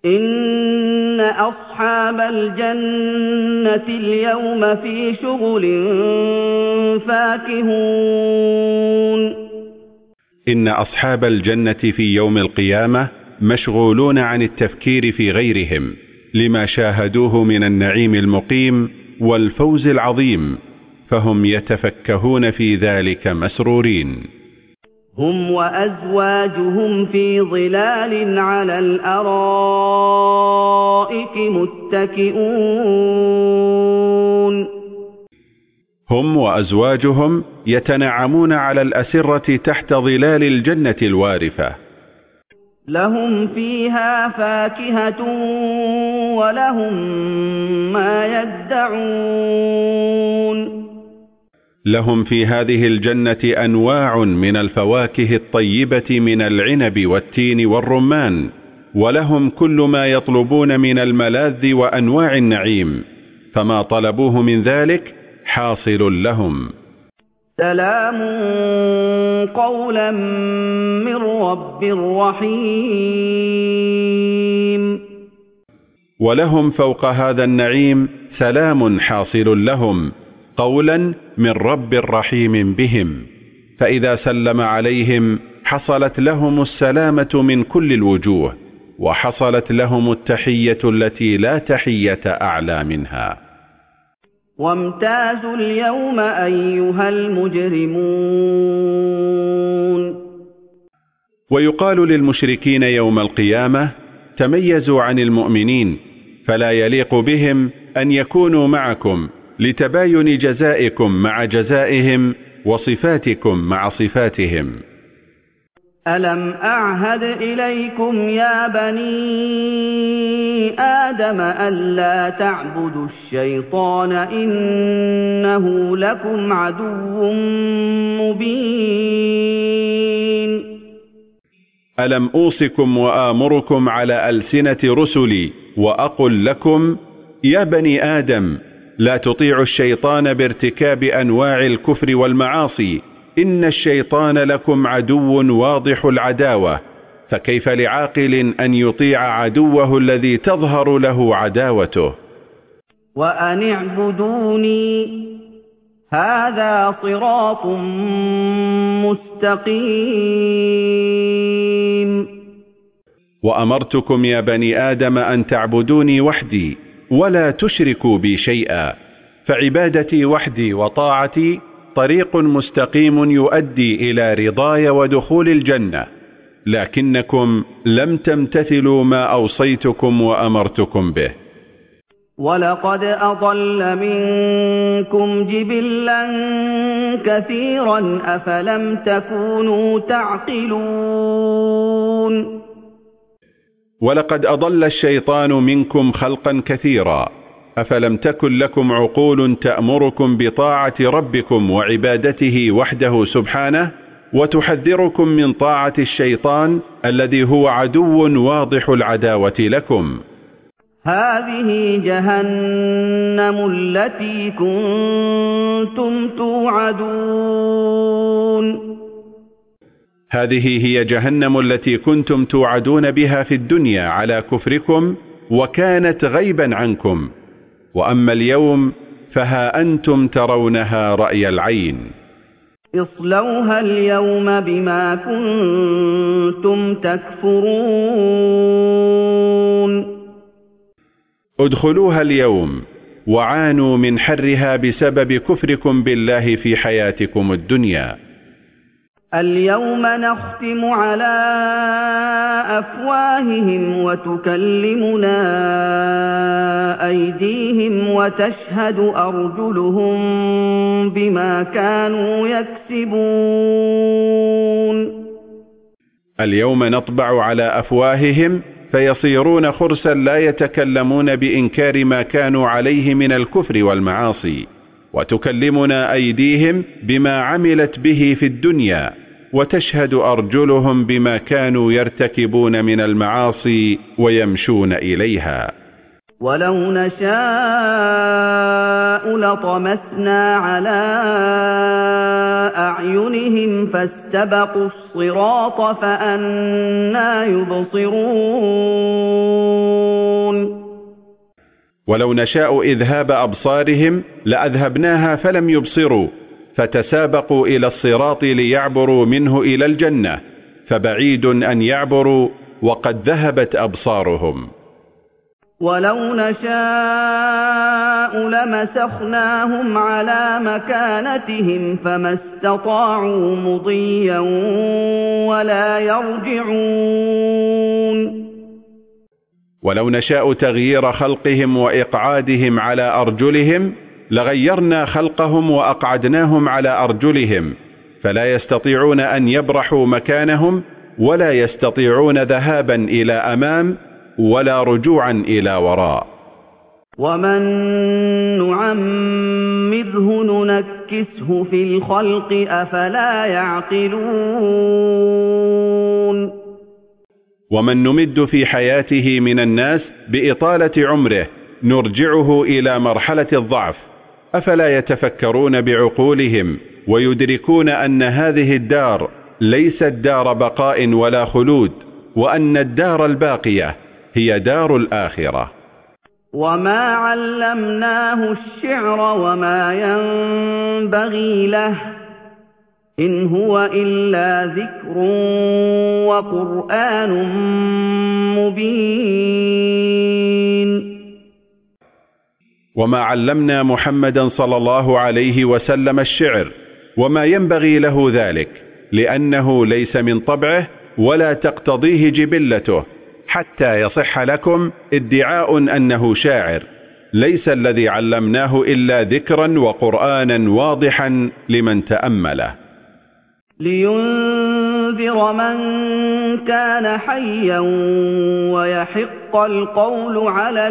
إن أصحاب الجنة اليوم في شغل فاكهون إن أصحاب الجنة في يوم القيامة مشغولون عن التفكير في غيرهم لما شاهدوه من النعيم المقيم والفوز العظيم، فهم يتفكهون في ذلك مسرورين. هم وأزواجهم في ظلال على الأرائك متكئون. هم وأزواجهم يتنعمون على الأسرة تحت ظلال الجنة الوارفة. لهم فيها فاكهة ولهم ما يدعون. لهم في هذه الجنة أنواع من الفواكه الطيبة من العنب والتين والرمان، ولهم كل ما يطلبون من الملاذ وأنواع النعيم، فما طلبوه من ذلك حاصل لهم. سلام قولا من رب رحيم. ولهم فوق هذا النعيم سلام حاصل لهم قولا من رب رحيم بهم، فإذا سلم عليهم حصلت لهم السلامة من كل الوجوه، وحصلت لهم التحية التي لا تحية أعلى منها. وامتازوا اليوم أيها المجرمون. ويقال للمشركين يوم القيامة: تميزوا عن المؤمنين، فلا يليق بهم أن يكونوا معكم لتباين جزائكم مع جزائهم وصفاتكم مع صفاتهم. ألم أعهد إليكم يا بني آدم ألا تعبدوا الشيطان إنه لكم عدو مبين. ألم أوصكم وآمركم على ألسنة رسلي وأقل لكم يا بني آدم لا تطيعوا الشيطان بارتكاب أنواع الكفر والمعاصي، إن الشيطان لكم عدو واضح العداوة، فكيف لعاقل أن يطيع عدوه الذي تظهر له عداوته؟ وأن اعبدوني هذا صراط مستقيم. وأمرتكم يا بني آدم أن تعبدوني وحدي ولا تشركوا بي شيئا، فعبادتي وحدي وطاعتي طريق مستقيم يؤدي إلى رضاي ودخول الجنة، لكنكم لم تمتثلوا ما أوصيتكم وأمرتكم به. ولقد أضل منكم جبلا كثيرا أفلم تكونوا تعقلون. ولقد أضل الشيطان منكم خلقا كثيرا، أفلم تكن لكم عقول تأمركم بطاعة ربكم وعبادته وحده سبحانه، وتحذركم من طاعة الشيطان الذي هو عدو واضح العداوة لكم. هذه جهنم التي كنتم توعدون. هذه هي جهنم التي كنتم توعدون بها في الدنيا على كفركم، وكانت غيبا عنكم، وأما اليوم فها أنتم ترونها رأي العين. اصلوها اليوم بما كنتم تكفرون. ادخلوها اليوم وعانوا من حرها بسبب كفركم بالله في حياتكم الدنيا. اليوم نختم على أفواههم وتكلمنا أيديهم وتشهد أرجلهم بما كانوا يكسبون. اليوم نطبع على أفواههم فيصيرون خرسا لا يتكلمون بإنكار ما كانوا عليه من الكفر والمعاصي، وتكلمنا أيديهم بما عملت به في الدنيا، وتشهد أرجلهم بما كانوا يرتكبون من المعاصي ويمشون إليها. ولو نشاء لطمسنا على أعينهم فاستبقوا الصراط فأنى يبصرون. ولو نشاء إذهاب أبصارهم لأذهبناها فلم يبصروا، فتسابقوا إلى الصراط ليعبروا منه إلى الجنة، فبعيد أن يعبروا وقد ذهبت أبصارهم. ولو نشاء لمسخناهم على مكانتهم فما استطاعوا مضيا ولا يرجعون. ولو نشاء تغيير خلقهم وإقعادهم على أرجلهم لغيرنا خلقهم وأقعدناهم على أرجلهم، فلا يستطيعون أن يبرحوا مكانهم، ولا يستطيعون ذهابا إلى أمام ولا رجوعا إلى وراء. ومن نعمره ننكسه في الخلق أفلا يعقلون. ومن نمد في حياته من الناس بإطالة عمره نرجعه إلى مرحلة الضعف، أفلا يتفكرون بعقولهم ويدركون أن هذه الدار ليست دار بقاء ولا خلود، وأن الدار الباقية هي دار الآخرة. وما علمناه الشعر وما ينبغي له إن هو إلا ذكر وقرآن مبين. وما علمنا محمدا صلى الله عليه وسلم الشعر وما ينبغي له ذلك، لأنه ليس من طبعه ولا تقتضيه جبلته، حتى يصح لكم ادعاء أنه شاعر. ليس الذي علمناه إلا ذكرا وقرآنا واضحا لمن تأمله. لينذر من كان حيا ويحق القول على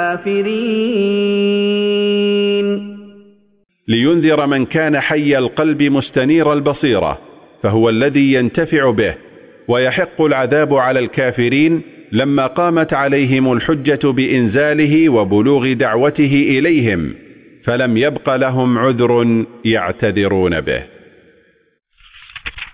الكافرين. لينذر من كان حي القلب مستنير البصيرة، فهو الذي ينتفع به، ويحق العذاب على الكافرين لما قامت عليهم الحجة بإنزاله وبلوغ دعوته إليهم، فلم يبق لهم عذر يعتذرون به.